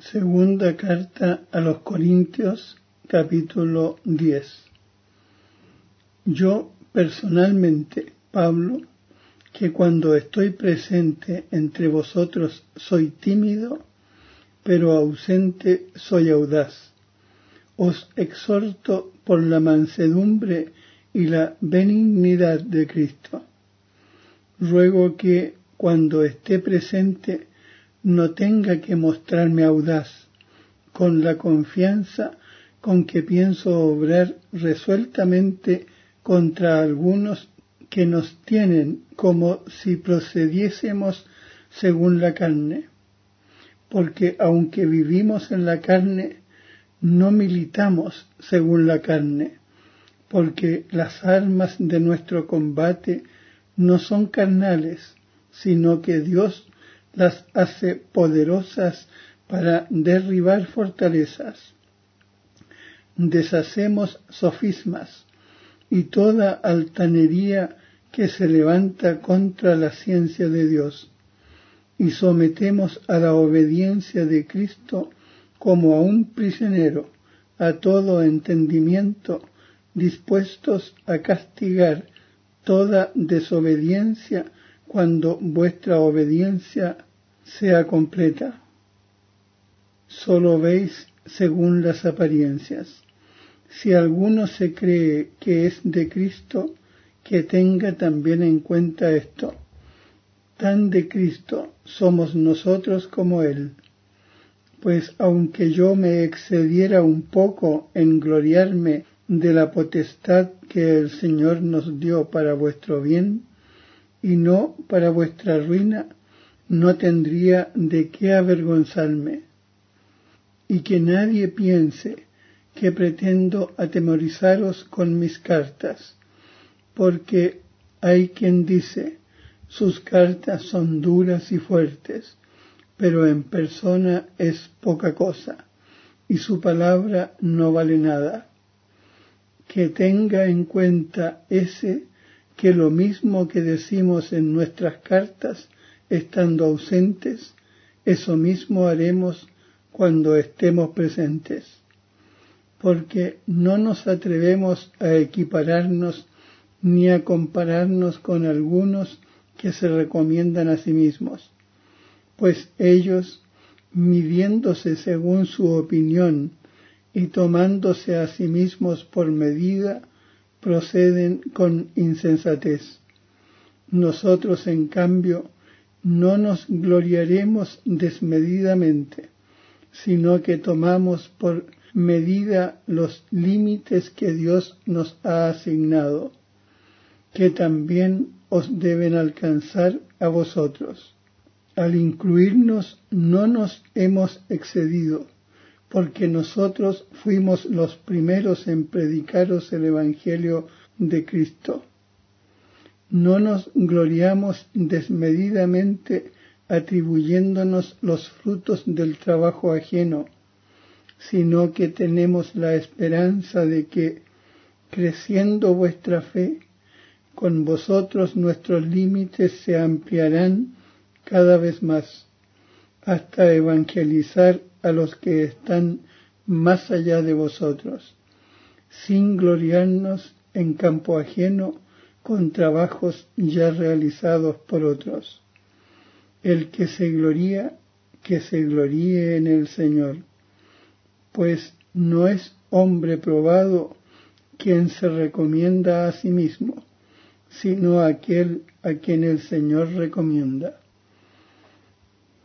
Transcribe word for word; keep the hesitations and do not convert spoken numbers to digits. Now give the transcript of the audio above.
Segunda carta a los Corintios, capítulo diez. Yo personalmente, Pablo, que cuando estoy presente entre vosotros soy tímido, pero ausente soy audaz. Os exhorto por la mansedumbre y la benignidad de Cristo. Ruego que, cuando esté presente, no tenga que mostrarme audaz, con la confianza con que pienso obrar resueltamente contra algunos que nos tienen como si procediésemos según la carne. Porque aunque vivimos en la carne, no militamos según la carne, porque las armas de nuestro combate no son carnales, sino que Dios las hace poderosas para derribar fortalezas. Deshacemos sofismas y toda altanería que se levanta contra la ciencia de Dios, y sometemos a la obediencia de Cristo como a un prisionero a todo entendimiento, dispuestos a castigar toda desobediencia cuando vuestra obediencia sea completa. Solo veis según las apariencias. Si alguno se cree que es de Cristo, que tenga también en cuenta esto. Tan de Cristo somos nosotros como Él. Pues aunque yo me excediera un poco en gloriarme de la potestad que el Señor nos dio para vuestro bien, y no para vuestra ruina, no tendría de qué avergonzarme. Y que nadie piense que pretendo atemorizaros con mis cartas, porque hay quien dice, sus cartas son duras y fuertes, pero en persona es poca cosa, y su palabra no vale nada. Que tenga en cuenta ese que lo mismo que decimos en nuestras cartas, estando ausentes, eso mismo haremos cuando estemos presentes. Porque no nos atrevemos a equipararnos ni a compararnos con algunos que se recomiendan a sí mismos, pues ellos, midiéndose según su opinión y tomándose a sí mismos por medida, proceden con insensatez. Nosotros, en cambio, no nos gloriaremos desmedidamente, sino que tomamos por medida los límites que Dios nos ha asignado, que también os deben alcanzar a vosotros. Al incluirnos no nos hemos excedido, porque nosotros fuimos los primeros en predicaros el Evangelio de Cristo. No nos gloriamos desmedidamente atribuyéndonos los frutos del trabajo ajeno, sino que tenemos la esperanza de que, creciendo vuestra fe, con vosotros nuestros límites se ampliarán cada vez más, hasta evangelizar a los que están más allá de vosotros, sin gloriarnos en campo ajeno con trabajos ya realizados por otros. El que se gloría, que se gloríe en el Señor, pues no es hombre probado quien se recomienda a sí mismo, sino aquel a quien el Señor recomienda.